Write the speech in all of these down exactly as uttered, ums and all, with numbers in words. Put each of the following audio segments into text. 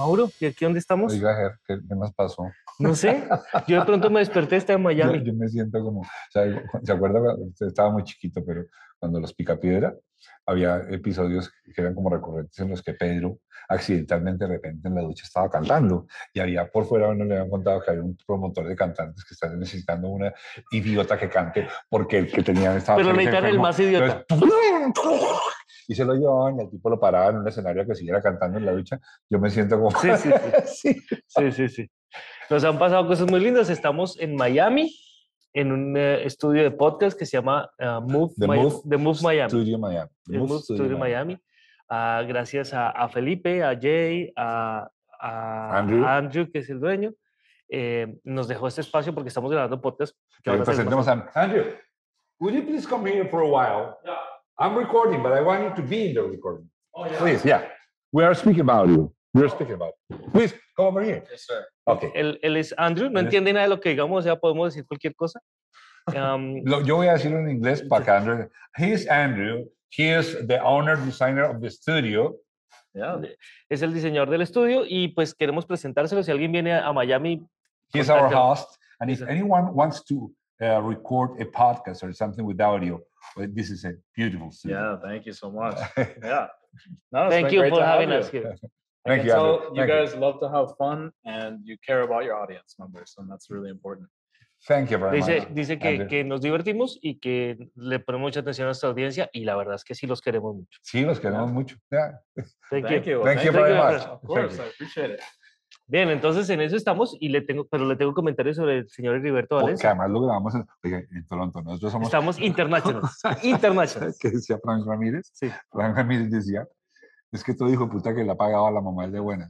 Mauro, ¿y aquí dónde estamos? Oiga, Ger, ¿qué, qué nos pasó? No sé, yo de pronto me desperté, estaba en Yo, Miami. yo me siento como, o sea, ¿se acuerda? cuando usted estaba muy chiquito, pero cuando los Picapiedra, había episodios que eran como recurrentes en los que Pedro accidentalmente de repente en la ducha estaba cantando y había por fuera, uno le habían contado que había un promotor de cantantes que están necesitando una idiota que cante porque el que tenían estaba Pero necesitan el enfermo. más idiota. Entonces, y se lo llevaban y el tipo lo paraba en un escenario que siguiera cantando en la ducha. Yo me siento como... Sí, sí, sí. sí. Sí, sí, sí. Nos han pasado cosas muy lindas. Estamos en Miami, en un eh, estudio de podcast que se llama uh, Move, The Mi- Move The Move Miami. Studio Miami. The El Move Move Studio Studio Miami. Miami. Ah, gracias a, a Felipe, a Jay, a, Andrew, a Andrew, que es el dueño. Eh, nos dejó este espacio porque estamos grabando podcast que van eh, a ser más. presentemos a Andrew. Would you please come here for a while? Yeah. I'm recording, but I want you to be in the recording. Oh, yeah. Please, yeah. We are speaking about you. We are speaking about you. Please, come over here. Yes, sir. Okay. Él, él es Andrew, no Él es- entiende nada de lo que digamos, o sea, podemos decir cualquier cosa. Um, Lo- Yo voy a decirlo en inglés para que Andrew. He is Andrew. He is the owner designer of the studio. Yeah. es el diseñador del estudio y pues queremos presentárselo. Si alguien viene a Miami, He is our contacte- host. And if Yes. anyone wants to uh, record a podcast or something with audio, well, this is a beautiful studio. Yeah, thank you so much. Yeah. No, it's Thank been you great for to have having you. us here. I Thank can you, tell Andrew. you Thank you. guys love to have fun and you care about your audience members, and that's really important. Thank you very Dice, much. dice que, Andrew. que nos divertimos y que le ponemos mucha atención a nuestra audiencia y la verdad es que sí los queremos mucho. Sí, los queremos Yeah. mucho. Yeah. Thank, Thank you. you. Well, Thank you Thank very you, much. Of course, Thank I appreciate it. Bien, entonces en eso estamos y le tengo, pero le tengo comentarios sobre el señor Heriberto Porque Valencia. además lo grabamos en, oiga, en Toronto. Nosotros somos... Estamos internationals. internationals. ¿Qué decía Frank Ramírez? Sí. Frank Ramírez decía, es que todo hijo de puta que le ha pagado a la mamá es de buenas.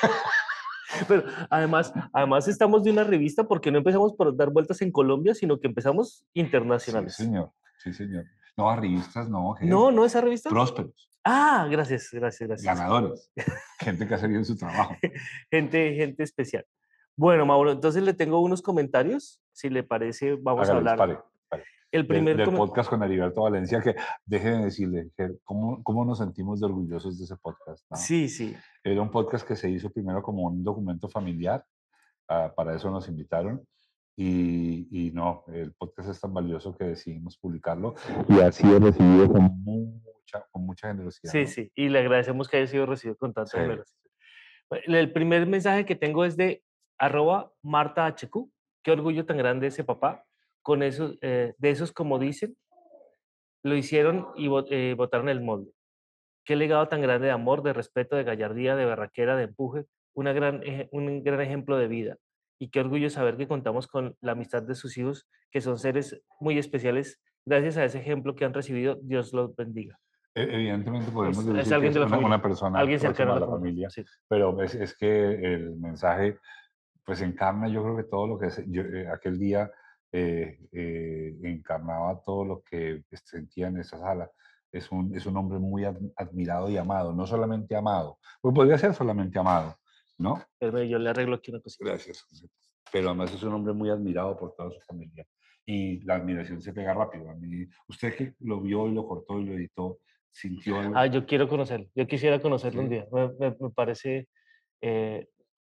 Pero además, además estamos de una revista porque no empezamos por dar vueltas en Colombia, sino que empezamos Sí, internacionales. señor. Sí, señor. No, a revistas, no. Gente. No, no esa revista. Prósperos, Ah, gracias, gracias, gracias. ganadores, gente que hace bien su trabajo. Gente, gente especial. Bueno, Mauro, entonces le tengo unos comentarios. Si le parece, vamos Hágale, a hablar. dispare, dispare. El Del, primer del comen- podcast con Heriberto Valencia, que deje de decirle, Ger, ¿cómo, cómo nos sentimos de orgullosos de ese podcast? ¿no? Sí, sí. Era un podcast que se hizo primero como un documento familiar, uh, para eso nos invitaron, y, y no, el podcast es tan valioso que decidimos publicarlo, y ha sido recibido con mucha, con mucha generosidad. Sí, ¿no? sí. Y le agradecemos que haya sido recibido con tanta Sí. generosidad. El el primer mensaje que tengo es de arroba Marta H Q. Qué orgullo tan grande ese papá. Con esos, eh, de esos, como dicen, lo hicieron y vo- eh, botaron el molde. Qué legado tan grande de amor, de respeto, de gallardía, de berraquera, de empuje. Una gran, eje- un gran ejemplo de vida. Y qué orgullo saber que contamos con la amistad de sus hijos, que son seres muy especiales. Gracias a ese ejemplo que han recibido, Dios los bendiga. E- Evidentemente podemos Es- decir es que alguien es de la una, familia, una persona alguien próxima cercano a a la la familia, Sí. pero es, es que el mensaje pues encarna, yo creo que todo lo que es, yo, eh, aquel día eh, eh, encarnaba todo lo que sentía en esa sala. Es un, es un hombre muy ad- admirado y amado, no solamente amado, pues podría ser solamente amado, ¿no? Pero yo le arreglo aquí una cosita. Gracias. Pero además es un hombre muy admirado por toda su familia. Y la admiración se pega rápido. A mí, usted que lo vio y lo cortó y lo editó, sintió algo. Ah, yo quiero conocerlo. Yo quisiera conocerlo un Sí. día. Me, me- me parece. eh,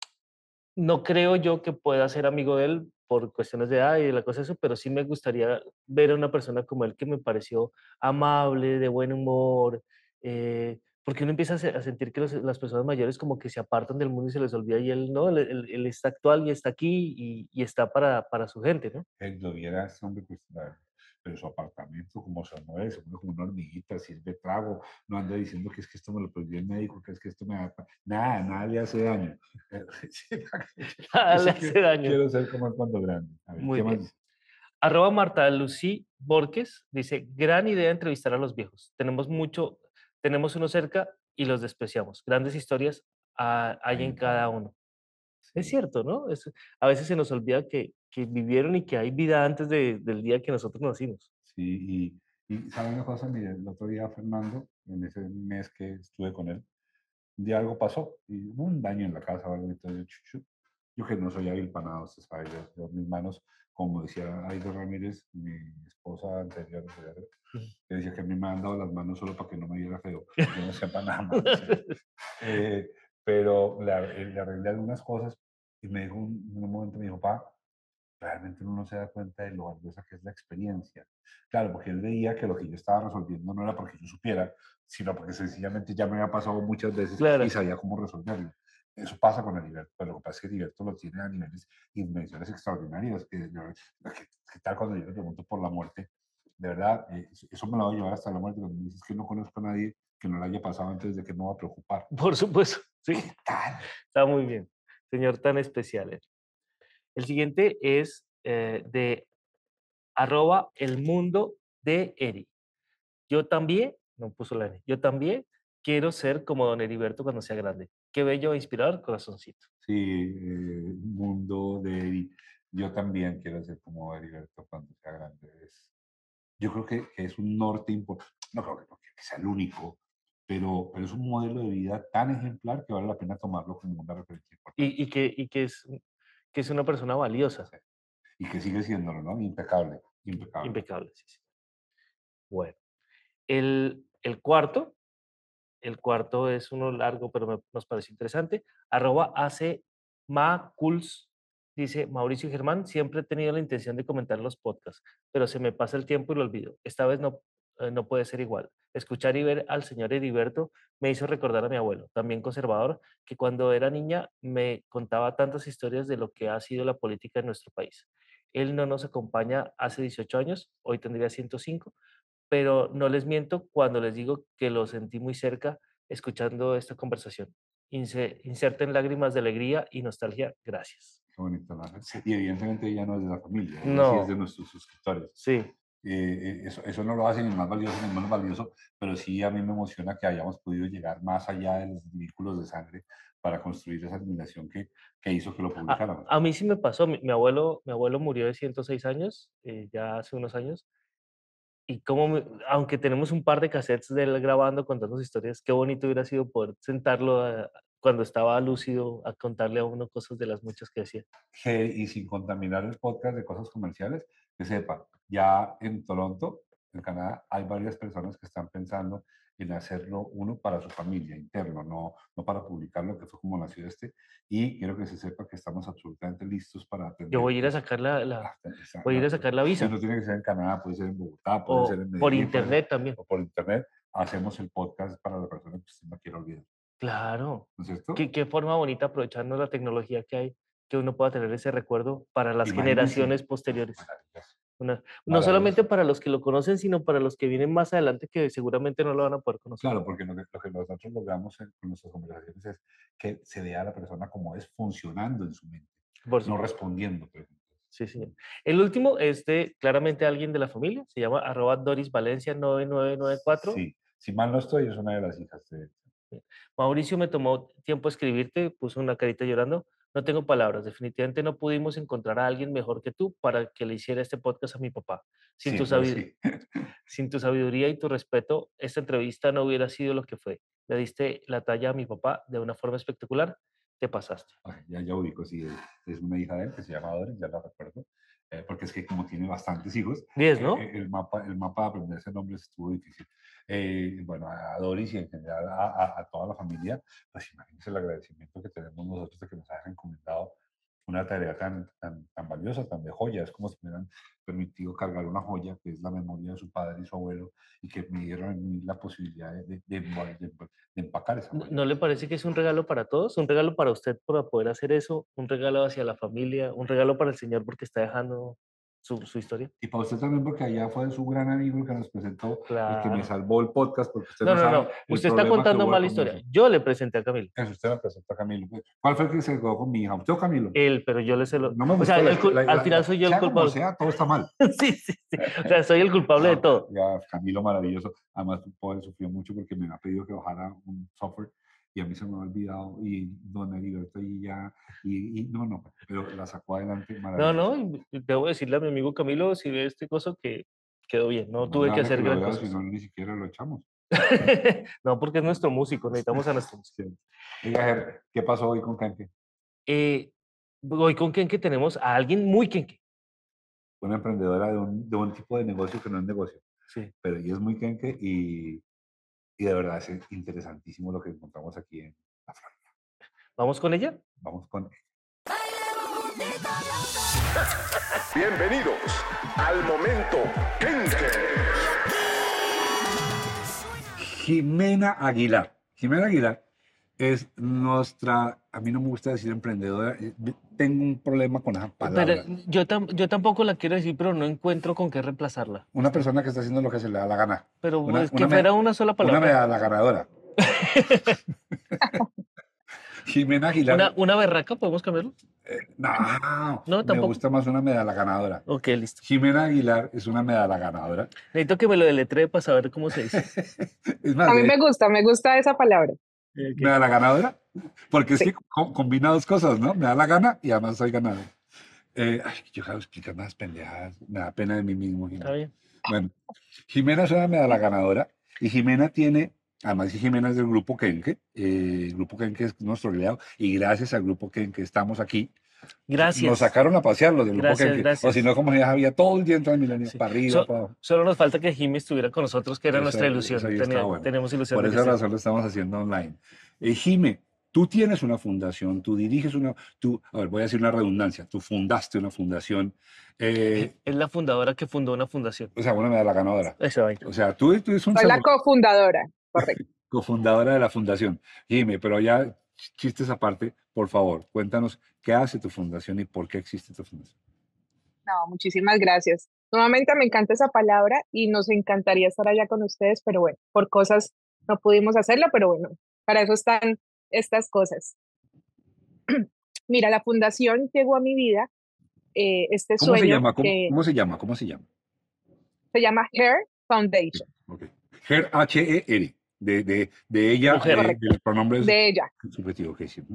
no creo yo que pueda ser amigo de él por cuestiones de edad y de la cosa eso, pero sí me gustaría ver a una persona como él que me pareció amable, de buen humor, eh, porque uno empieza a, se- a sentir que los- las personas mayores como que se apartan del mundo y se les olvida y él no, él, él- él está actual y está aquí y, y está para, para su gente, ¿no? Él lo viera este hombre, pues, la- pero su apartamento, como se mueve, se mueve como una hormiguita, sirve trago, no anda diciendo que es que esto me lo prohibió el médico, que es que esto me da... pa- Nada, nada le hace daño. Sí, Nada yo le sí hace quiero- daño. Quiero ser como él cuando grande. A ver, Muy ¿qué más bien. dice? Arroba Marta Lucy Borges dice, gran idea entrevistar a los viejos. Tenemos mucho, tenemos uno cerca y los despreciamos. Grandes historias ah, hay en cada uno. Es Sí. cierto, ¿no? Es- a veces se nos olvida que, que vivieron y que hay vida antes de- del día que nosotros nacimos. Sí, y, y ¿saben una cosa? Mire, el otro día Fernando, en ese mes que estuve con él, un día algo pasó y hubo un daño en la casa o algo, entonces yo, yo, yo que no soy hábil para nada, usted sabe, yo, yo mis manos, como decía Aida Ramírez, mi esposa anterior, que decía que a mí me han dado las manos solo para que no me viera feo, yo no sé para nada más. Eh, pero le, ar- le arreglé algunas cosas y me dijo un- en un momento, me dijo, papá, realmente uno no se da cuenta de lo valiosa que es la experiencia. Claro, porque él veía que lo que yo estaba resolviendo no era porque yo supiera, sino porque sencillamente ya me había pasado muchas veces y Claro, sabía cómo resolverlo. Eso pasa con el Heriberto, pero lo que pasa es que el Heriberto lo tiene a niveles y dimensiones extraordinarias. Que, yo- que- ¿Qué tal cuando yo le pregunto por la muerte? De verdad, eh, eso eso me lo va a llevar hasta la muerte. Cuando me dices que no conozco a nadie que no le haya pasado antes de que me va a preocupar. por supuesto, sí, ¿Qué tal? está muy bien. Señor tan especial. eh. El siguiente es eh, de arroba el mundo de Eri. Yo también, no puso la N, yo también quiero ser como don Heriberto cuando sea grande. Qué bello e inspirador, corazoncito. Sí, eh, mundo de Eri. Yo también quiero ser como Heriberto cuando sea grande. Es- yo creo que, que es un norte importante. No creo que, no, que sea el único, pero, pero es un modelo de vida tan ejemplar que vale la pena tomarlo como una referencia importante. Y, y que, y que, es, que es una persona valiosa, Sí. Y que sigue siéndolo, ¿no? Impecable, impecable. impecable. Sí, sí. Bueno, el, el cuarto, el cuarto es uno largo, pero me- nos pareció interesante. Arroba hace Maculs. Dice Mauricio y Germán, siempre he tenido la intención de comentar los podcasts, pero se me pasa el tiempo y lo olvido. Esta vez no, eh, no puede ser igual. Escuchar y ver al señor Heriberto me hizo recordar a mi abuelo, también conservador, que cuando era niña me contaba tantas historias de lo que ha sido la política en nuestro país. Él no nos acompaña hace dieciocho años, hoy tendría ciento cinco, pero no les miento cuando les digo que lo sentí muy cerca escuchando esta conversación. Inse- Inserten lágrimas de alegría y nostalgia. Gracias. Qué bonito, ¿no? Sí. Y evidentemente ella no es de la familia, ella sí es de No, nuestros suscriptores. sí, Eh, eh, eso, eso no lo hace ni más valioso ni menos valioso, pero sí a mí me emociona que hayamos podido llegar más allá de los vínculos de sangre para construir esa admiración que, que hizo que lo a, publicáramos. a mí sí me pasó. Mi, mi abuelo, mi abuelo murió de ciento seis años, eh, ya hace unos años, y como, me- aunque tenemos un par de cassettes de él grabando, contando sus historias, qué bonito hubiera sido poder sentarlo a- cuando estaba lúcido a contarle a uno cosas de las muchas que decía. Que, y sin contaminar el podcast de cosas comerciales, que sepa, ya en Toronto, en Canadá, hay varias personas que están pensando en hacerlo uno para su familia, interno, no, no para publicarlo, que fue como nació este, y quiero que se sepa que estamos absolutamente listos para Yo atender voy a ir a eso. sacar la, la- Hasta esa- voy a ir la- a sacar la y visa, no tiene que ser en Canadá, puede ser en Bogotá, puede ser o en por Medellín, puede ser internet también. o por internet. Hacemos el podcast para la persona que usted no quiere olvidar, Claro. ¿no es cierto? Qué, qué forma bonita aprovechando la tecnología que hay, que uno pueda tener ese recuerdo para las Imagínense, generaciones posteriores. maravilloso, Una- no solamente maravilloso. para los que lo conocen, sino para los que vienen más adelante que seguramente no lo van a poder conocer. Claro, porque lo que, lo que nosotros logramos en- con nuestras conversaciones es que se vea a la persona como es funcionando en su mente, Por no supuesto. respondiendo preguntas. Sí, señor. El último es de claramente alguien de la familia, se llama arroba Doris Valencia nueve nueve nueve cuatro. Sí, si mal no estoy, es una de las hijas de... Mauricio, me tomó tiempo escribirte, puso una carita llorando. No tengo palabras, definitivamente no pudimos encontrar a alguien mejor que tú para que le hiciera este podcast a mi papá. Sin tu, Siempre sabi- así. sin tu sabiduría y tu respeto, esta entrevista no hubiera sido lo que fue. Le diste la talla a mi papá de una forma espectacular, te pasaste. Ay, ya, ya ubico, sí, es, es una hija de él que se llama Doris, ya la recuerdo, eh, porque es que como tiene bastantes hijos, Diez, eh, ¿no? eh, el, mapa, el mapa de aprenderse nombres estuvo difícil. Eh, bueno, a Doris y en general a, a- a toda la familia, pues imagínense el agradecimiento que tenemos nosotros de que nos hayan encomendado una tarea tan, tan, tan valiosa, tan de joya. Es como si me hubieran permitido cargar una joya que es la memoria de su padre y su abuelo y que me dieron a mí la posibilidad de, de, de envol- de- de empacar esa ¿No joya. no le parece que es un regalo para todos? Un regalo para usted para poder hacer eso, un regalo hacia la familia, un regalo para el Señor porque está dejando su, su historia. Y para usted también, porque allá fue su gran amigo el que nos presentó, el que me Claro. salvó el podcast, porque usted No, no no, sabe no. el Usted está problema que contando hubo al mala historia. comienzo. Yo le presenté a Camilo. Eso usted me presentó a Camilo. ¿Cuál fue el que se quedó con mi hija? ¿Usted o Camilo? Él, pero yo le se lo. No me O sea, gustó la, el cul- la- al la- final la- soy yo el sea como culpable. sea, todo está mal. Sí, sí, sí. O sea, soy el culpable de No, todo. ya Camilo maravilloso. Además, pobre sufrió mucho porque me ha pedido que bajara un software y a mí se me ha olvidado y don Heriberto y ya, y, y no, no, pero la sacó adelante No, no, maravilloso. y debo decirle a mi amigo Camilo, si ve este coso, que quedó bien. No Más le tuve que vale que hacer lo gran vea, cosa. si no, ni siquiera lo echamos. No, porque es nuestro músico, necesitamos a nuestro músico. Sí. Oiga, Ger, ¿qué pasó hoy con Kenke? Eh, Hoy con Kenke tenemos a alguien muy Kenke. Una emprendedora de un, de un tipo de negocio que no es negocio, Sí. pero ella es muy Kenke y, y de verdad es interesantísimo lo que encontramos aquí en la Florida. ¿Vamos con ella? Vamos con... Bienvenidos al momento Kenke. Jimena Aguilar. Jimena Aguilar es nuestra, a mí no me gusta decir emprendedora, eh, tengo un problema con esa Pero palabra. yo, tam- yo tampoco la quiero decir, pero no encuentro con qué reemplazarla. Una persona que está haciendo lo que se le da la gana. Pero Una, es que una me- fuera una sola una palabra. medalla ganadora. Jimena Aguilar. Una, una berraca, ¿podemos cambiarlo? eh, no, No, me tampoco. gusta más una medalla ganadora. Ok, listo. Jimena Aguilar es una medalla ganadora. Necesito que me lo deletree para saber cómo se dice. Es más, A mí de me gusta, me gusta esa palabra. Ok. medalla ganadora, porque es Sí. que co- combina dos cosas, ¿no? Me da la gana y además soy ganador. Eh, ay, yo acabo de explicar unas pendejadas, me da pena de mí mismo. Jimena. Está bien. Bueno, Jimena es una medalla ganadora y Jimena tiene, además Jimena es del Grupo Kenke, eh, el Grupo Kenke es nuestro aliado y gracias al Grupo Kenke estamos aquí. Gracias. Nos sacaron a pasear los del Grupo Gracias, Kenke, gracias. o si no, como ya había todo el día en Transmilenio, Sí. para arriba, So- para abajo. Solo nos falta que Jimmy estuviera con nosotros, que era Eso- nuestra ilusión. eso ahí Tenía- está bueno. Tenemos ilusión Por de que esa esté. razón lo estamos haciendo online. Eh, Jime, tú tienes una fundación, tú diriges una, tú, a ver, voy a decir una redundancia, tú fundaste una fundación, eh, Es la fundadora que fundó una fundación. o sea, una medalla ganadora. Esa vaina. O sea, tú, tú eres un Soy la segundo- cofundadora, correcto. cofundadora de la fundación. Jime, pero ya ch- chistes aparte, por favor, cuéntanos qué hace tu fundación y por qué existe tu fundación. No, muchísimas gracias. Nuevamente me encanta esa palabra y nos encantaría estar allá con ustedes, pero bueno, por cosas no pudimos hacerlo, pero bueno, para eso están estas cosas. Mira, la fundación llegó a mi vida, eh, este ¿Cómo se sueño llama? ¿Cómo, que cómo se llama? ¿Cómo se llama? se llama Hair Foundation, Ok. Her, H E R, de, de, de ella, Mujer. eh, Correcto. del pronombre de ella. subjetivo. Ok, sí.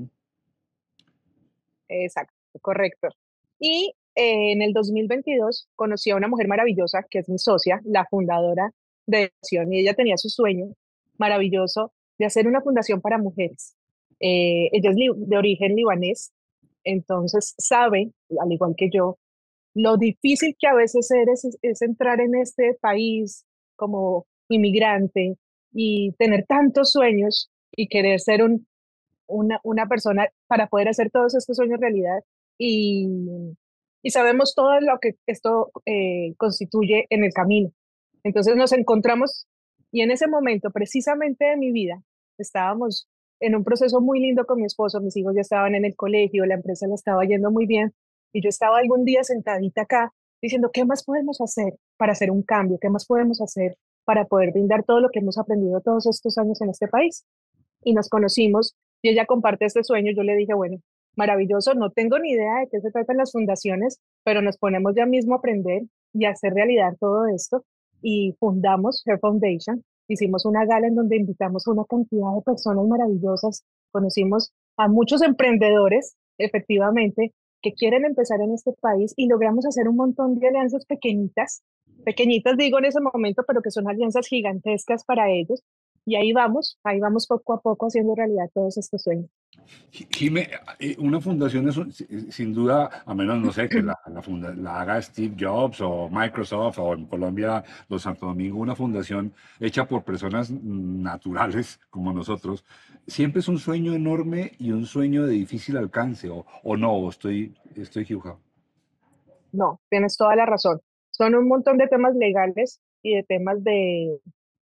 Exacto, correcto. Y eh, en el dos mil veintidós conocí a una mujer maravillosa que es mi socia, la fundadora de Acción, y ella tenía su sueño maravilloso de hacer una fundación para mujeres. Eh, ella es li- de origen libanés, entonces sabe, al igual que yo, lo difícil que a veces eres, es, es entrar en este país como inmigrante y tener tantos sueños y querer ser un, una, una persona para poder hacer todos estos sueños realidad y, y sabemos todo lo que esto eh, constituye en el camino. Entonces nos encontramos y en ese momento precisamente de mi vida estábamos en un proceso muy lindo con mi esposo, mis hijos ya estaban en el colegio, la empresa la estaba yendo muy bien y yo estaba algún día sentadita acá diciendo, ¿qué más podemos hacer para hacer un cambio? ¿Qué más podemos hacer para poder brindar todo lo que hemos aprendido todos estos años en este país? Y nos conocimos y ella comparte este sueño. Yo le dije, bueno, maravilloso, no tengo ni idea de qué se tratan las fundaciones, pero nos ponemos ya mismo a aprender y a hacer realidad todo esto y fundamos Her Foundation. Hicimos una gala en donde invitamos a una cantidad de personas maravillosas, conocimos a muchos emprendedores, efectivamente, que quieren empezar en este país y logramos hacer un montón de alianzas pequeñitas, pequeñitas digo en ese momento, pero que son alianzas gigantescas para ellos. Y ahí vamos, ahí vamos poco a poco haciendo realidad todos estos sueños. Jime, eh, una fundación es un- si- sin duda, a menos no sé, que la, la, funda- la haga Steve Jobs o Microsoft o en Colombia los Santo Domingo, una fundación hecha por personas naturales como nosotros, siempre es un sueño enorme y un sueño de difícil alcance, o, o no, o estoy, estoy equivocado. No, tienes toda la razón. Son un montón de temas legales y de temas de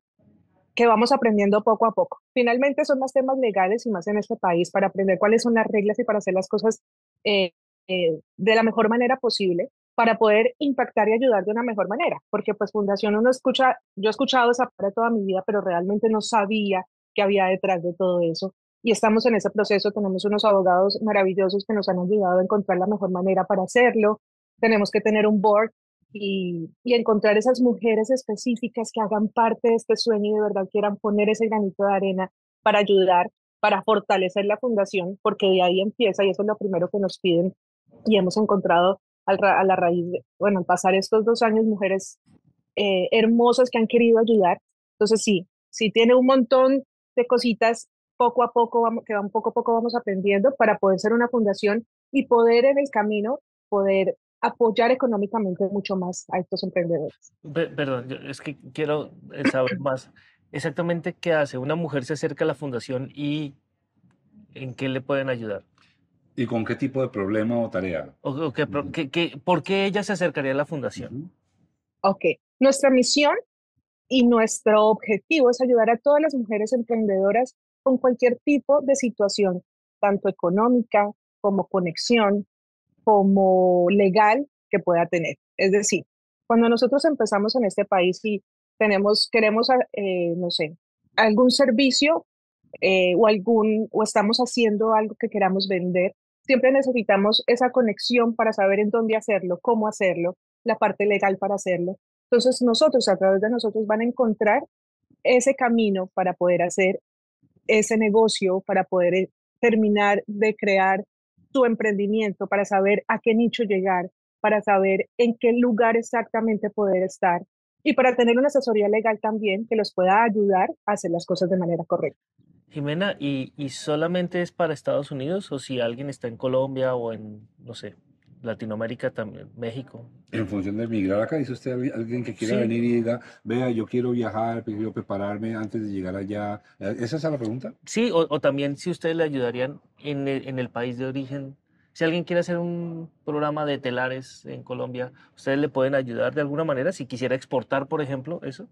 que vamos aprendiendo poco a poco. Finalmente son más temas legales y más en este país para aprender cuáles son las reglas y para hacer las cosas eh, eh, de la mejor manera posible para poder impactar y ayudar de una mejor manera. Porque pues fundación uno escucha, yo he escuchado esa palabra toda mi vida, pero realmente no sabía qué había detrás de todo eso. Y estamos en ese proceso, tenemos unos abogados maravillosos que nos han ayudado a encontrar la mejor manera para hacerlo. Tenemos que tener un board y, y encontrar esas mujeres específicas que hagan parte de este sueño y de verdad quieran poner ese granito de arena para ayudar, para fortalecer la fundación, porque de ahí empieza y eso es lo primero que nos piden y hemos encontrado al ra- a la raíz, de, bueno, al pasar estos dos años, mujeres eh, hermosas que han querido ayudar. Entonces sí, sí tiene un montón de cositas poco a poco, vamos, que van poco a poco vamos aprendiendo para poder ser una fundación y poder en el camino poder apoyar económicamente mucho más a estos emprendedores. Pe- Perdón, yo- es que quiero eh, saber más. Exactamente qué hace. Una mujer se acerca a la fundación y ¿En qué le pueden ayudar? ¿Y con qué tipo de problema o tarea? ¿O, o qué pro- Ujú. qué- qué- por qué ella se acercaría a la fundación? Ujú. Ok, nuestra misión y nuestro objetivo es ayudar a todas las mujeres emprendedoras con cualquier tipo de situación, tanto económica como conexión, como legal que pueda tener. Es decir, cuando nosotros empezamos en este país y tenemos, queremos, ah, eh, no sé, algún servicio eh, o algún, o estamos haciendo algo que queramos vender, siempre necesitamos esa conexión para saber en dónde hacerlo, cómo hacerlo, la parte legal para hacerlo. Entonces nosotros, a través de nosotros, van a encontrar ese camino para poder hacer ese negocio, para poder eh, terminar de crear tu emprendimiento, para saber a qué nicho llegar, para saber en qué lugar exactamente poder estar y para tener una asesoría legal también que los pueda ayudar a hacer las cosas de manera correcta. Jimena, ¿y, y solamente es para Estados Unidos o si alguien está en Colombia o en, no sé, Latinoamérica también, México? En función de migrar acá, dice usted alguien alguien que quiera Sí, venir y diga, vea, yo quiero viajar, quiero prepararme antes de llegar allá. Eh, ¿Esa es la pregunta? sí, o, o también si ustedes le ayudarían en el, en el país de origen. Si alguien quiere hacer un programa de telares en Colombia, ¿ustedes le pueden ayudar de alguna manera? Si quisiera exportar, por ejemplo, eso.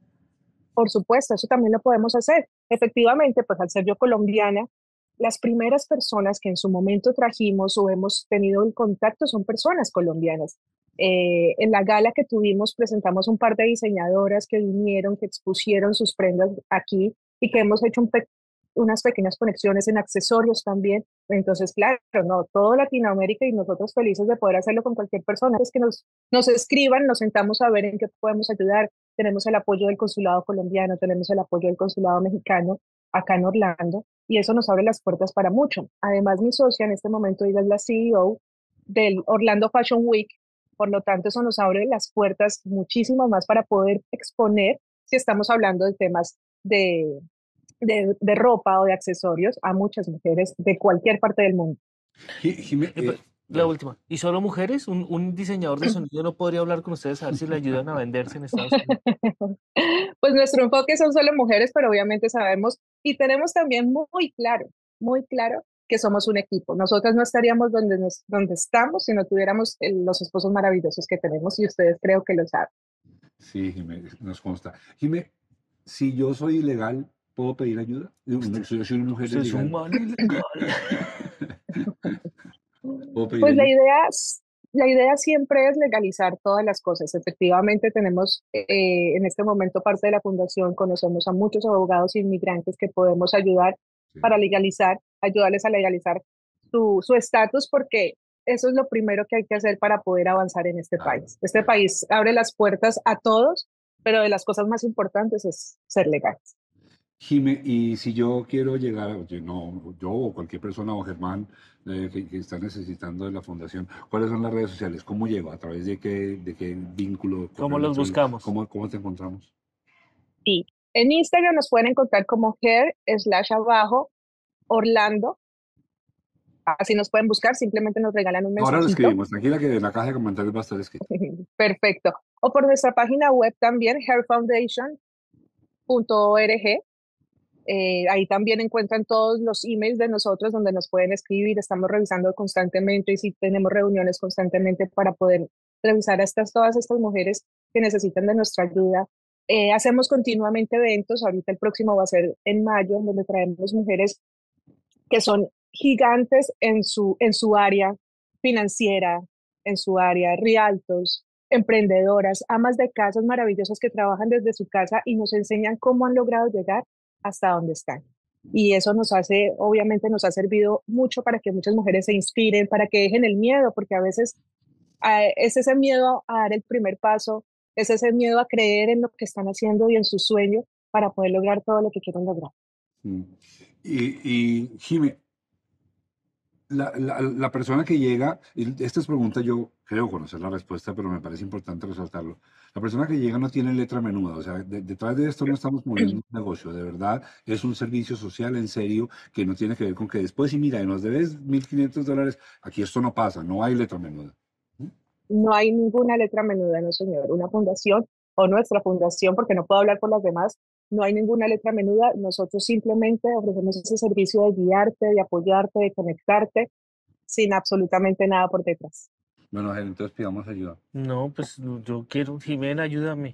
Por supuesto, eso también lo podemos hacer. Efectivamente, pues al ser yo colombiana, las primeras personas que en su momento trajimos o hemos tenido el contacto son personas colombianas. Eh, en la gala que tuvimos presentamos un par de diseñadoras que vinieron, que expusieron sus prendas aquí y que hemos hecho un pe- unas pequeñas conexiones en accesorios también. Entonces, claro, no, todo Latinoamérica y nosotros felices de poder hacerlo con cualquier persona. Es que nos, nos escriban, nos sentamos a ver en qué podemos ayudar. Tenemos el apoyo del consulado colombiano, tenemos el apoyo del consulado mexicano acá en Orlando y eso nos abre las puertas para mucho. Además, mi socia en este momento ella es la C E O del Orlando Fashion Week, por lo tanto eso nos abre las puertas muchísimo más para poder exponer si estamos hablando de temas de, de, de ropa o de accesorios a muchas mujeres de cualquier parte del mundo. Ji- Jime- Eh, pe- eh, La bueno, última. ¿Y solo mujeres? ¿Un, un diseñador de sonido no podría hablar con ustedes a ver si le ayudan a venderse en Estados Unidos? Pues nuestro enfoque son solo mujeres, pero obviamente sabemos y tenemos también muy claro, muy claro que somos un equipo. Nosotras no estaríamos donde, nos, donde estamos si no tuviéramos el- los esposos maravillosos que tenemos y ustedes creo que lo saben. sí, Jime, nos consta. Jime, si yo soy ilegal, ¿puedo pedir ayuda? Yo Usted, yo soy una mujer usted es un ilegal. man ilegal. ¿Puedo pedir Pues la ayuda? idea, es- la idea siempre es legalizar todas las cosas. Efectivamente, tenemos eh, en este momento parte de la fundación, conocemos a muchos abogados inmigrantes que podemos ayudar Sí. para legalizar, ayudarles a legalizar su su estatus, porque eso es lo primero que hay que hacer para poder avanzar en este Claro, país. Este claro. país abre las puertas a todos, pero de las cosas más importantes es ser legales. Jime, y si yo quiero llegar, a- yo, no, yo o cualquier persona o Germán eh, que, que está necesitando de la fundación, ¿cuáles son las redes sociales? ¿Cómo llego? ¿A través de qué, de qué vínculo, correo ¿Cómo los electrónico? buscamos? ¿Cómo, cómo te encontramos? Y en Instagram nos pueden encontrar como hair slash abajo Orlando. Así nos pueden buscar, simplemente nos regalan un Ahora lo mensajito. escribimos, tranquila que en la caja de comentarios va a estar escrito. Perfecto. O por nuestra página web también, hair foundation punto org. Eh, ahí también encuentran todos los emails de nosotros donde nos pueden escribir. Estamos revisando constantemente y sí tenemos reuniones constantemente para poder revisar a estas, todas estas mujeres que necesitan de nuestra ayuda. Eh, hacemos continuamente eventos. Ahorita el próximo va a ser en mayo, donde traemos mujeres que son gigantes en su, en su área financiera, en su área rialtos, emprendedoras, amas de casas maravillosas que trabajan desde su casa y nos enseñan cómo han logrado llegar hasta donde están. Y eso nos hace, obviamente nos ha servido mucho para que muchas mujeres se inspiren, para que dejen el miedo, porque a veces eh, es ese miedo a dar el primer paso, es ese miedo a creer en lo que están haciendo y en su sueño para poder lograr todo lo que quieren lograr. Mm. Y, y Jime, la, la, la persona que llega, y esta es pregunta, yo creo conocer la respuesta, pero me parece importante resaltarlo. La persona que llega no tiene letra menuda, o sea, de- detrás de esto no estamos moviendo un negocio, de verdad es un servicio social en serio que no tiene que ver con que después, y mira, y nos debes mil quinientos dólares, aquí esto no pasa, no hay letra menuda. ¿Mm? No hay ninguna letra menuda, no señor. Una fundación o nuestra fundación, porque no puedo hablar por las demás, no hay ninguna letra menuda, nosotros simplemente ofrecemos ese servicio de guiarte, de apoyarte, de conectarte, sin absolutamente nada por detrás. Bueno, Ángel, entonces pidamos ayuda. No, pues yo quiero, Jimena, ayúdame.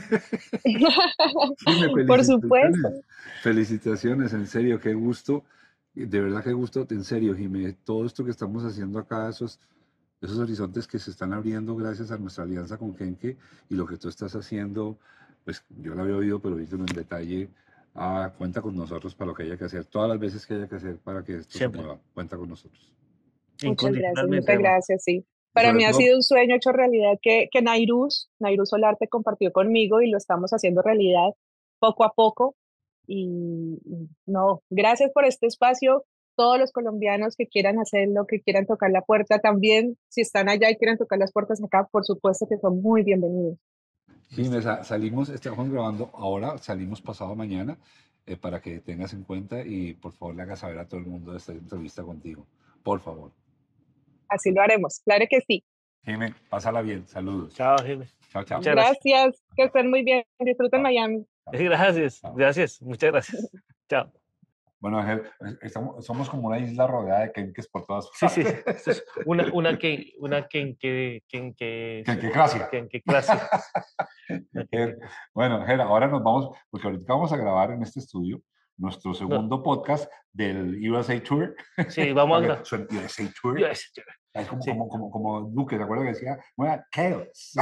Dime, Por felicitaciones. supuesto. Felicitaciones, en serio, qué gusto. De verdad, qué gusto, en serio, Jimé. Todo esto que estamos haciendo acá, esos, esos horizontes que se están abriendo gracias a nuestra alianza con Genke y lo que tú estás haciendo, pues yo lo había oído, pero viste en detalle. Ah, cuenta con nosotros para lo que haya que hacer, todas las veces que haya que hacer para que esto Siempre. se mueva. Cuenta con nosotros. Muchas gracias, Incondicionalmente, muchas además. gracias, sí. Y Para sobre mí ha todo- sido un sueño hecho realidad que, que Nairuz, Nairuz Solarte compartió conmigo y lo estamos haciendo realidad poco a poco. Y y no, gracias por este espacio. Todos los colombianos que quieran hacerlo, que quieran tocar la puerta, también si están allá y quieren tocar las puertas acá, por supuesto que son muy bienvenidos. Jimé, sa- salimos, estamos grabando ahora, salimos pasado mañana, eh, para que tengas en cuenta y por favor le hagas saber a todo el mundo de esta entrevista contigo. Por favor. Así lo haremos, claro que sí. Jimé, pásala bien, saludos. Chao, Jimena. Chao, chao. Muchas gracias. Gracias, que estén muy bien, disfruten Chao. Miami. Gracias, Chao. gracias, muchas gracias. Chao. Bueno, Ángel, estamos, somos como una isla rodeada de quenques por todas Sí, sí, partes. esto es una, una que, una que, que, que, que, Quenquecracia. que, que clase. Una que- Ger, Bueno, Ger, ahora nos vamos, porque ahorita vamos a grabar en este estudio nuestro segundo podcast del U S A Tour. Sí, vamos a Para que grabar. suene U S A Tour. Yes, Es como, sí. como, como, como Duque, ¿te acuerdas que decía? Bueno, chaos.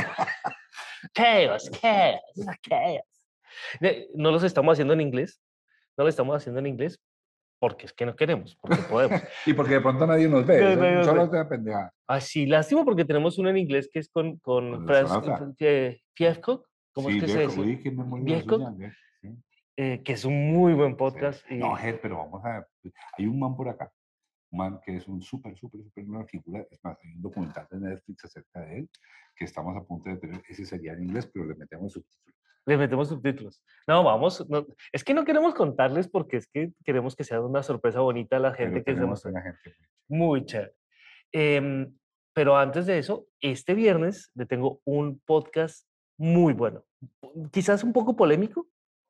Chaos, chaos, chaos. Ne- No los estamos haciendo en inglés, no lo estamos haciendo en inglés porque es que no queremos, porque podemos. Y porque de pronto nadie nos ve. No, eso- nadie nos solo ve. es una pendeja. Así, lástima porque tenemos uno en inglés que es con, con Con el Franz Sonata. eh, Fiefcock, ¿cómo Sí, es que se de- dice? uy, qué memoria la Viesco, suya, ¿eh? Sí. eh, que es un muy buen Sí. podcast. Y, No, Ger, pero vamos a... Hay un man por acá, un man que es un súper, súper, súper buena figura. Es más, hay un documental de Netflix acerca de él que estamos a punto de tener. Ese sería en inglés, pero le metemos subtítulos. le metemos subtítulos. No, vamos, no, es que no queremos contarles porque es que queremos que sea una sorpresa bonita a la gente Pero que tenemos estamos una gente. muy chévere. Em, pero antes de eso, este viernes le tengo un podcast muy bueno. Quizás un poco polémico,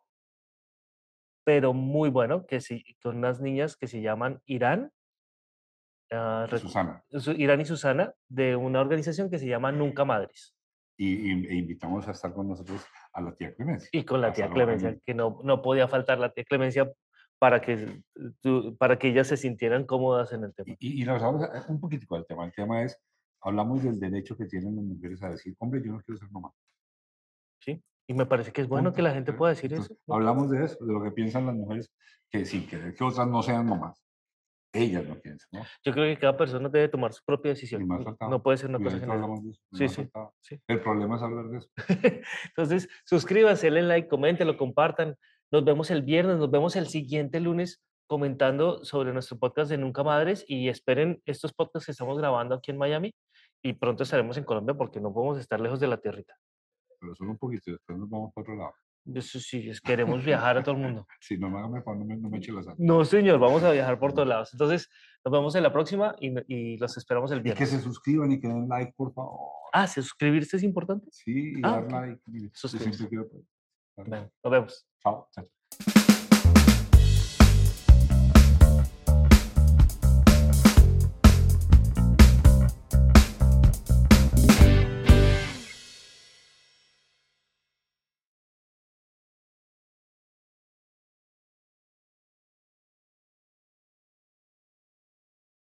pero muy bueno, que sí, con unas niñas que se llaman Irán, ah, Y re- Susana. Su- Irán y Susana, de una organización que se llama Nunca Madres. Y, y- e invitamos a estar con nosotros a la tía Clemencia. Y con la a tía Salomé Clemencia, Niño. que no, no podía faltar la tía Clemencia para que, tu- para que ellas se sintieran cómodas en el tema. Y, y, y nos vamos a- un poquitico del tema. El tema es, hablamos del derecho que tienen las mujeres a decir, hombre, yo no quiero ser mamá. ¿Sí? Y me parece que es bueno Punto. que la gente pueda decir Entonces, eso. ¿no? hablamos de eso, de lo que piensan las mujeres, que sí, que, que otras no sean mamás. Ellas no piensan, ¿no? Yo creo que cada persona debe tomar su propia decisión. Ni más faltaba. No puede ser una Y cosa ahorita general. hablamos de eso, ni Sí, más sí, faltaba. sí. El problema es hablar de eso. Entonces, suscríbanse, denle like, coméntenlo, compartan. Nos vemos el viernes, nos vemos el siguiente lunes comentando sobre nuestro podcast de Nunca Madres y esperen estos podcasts que estamos grabando aquí en Miami y pronto estaremos en Colombia porque no podemos estar lejos de la tierrita. Pero solo un poquito, después nos vamos para otro lado. Eso sí, es- queremos viajar a todo el mundo. Si no, no me, no me, no me eche la sal. No, señor, vamos a viajar por todos lados. Entonces, nos vemos en la próxima y, y los esperamos el Y que viernes. se suscriban y que den like, por favor. Ah, ¿sí, suscribirse es importante? Sí, y Ah, dar ok. like. Mire, Yo Suscribirse. siempre quiero... Bueno, nos vemos. Chao. Chao.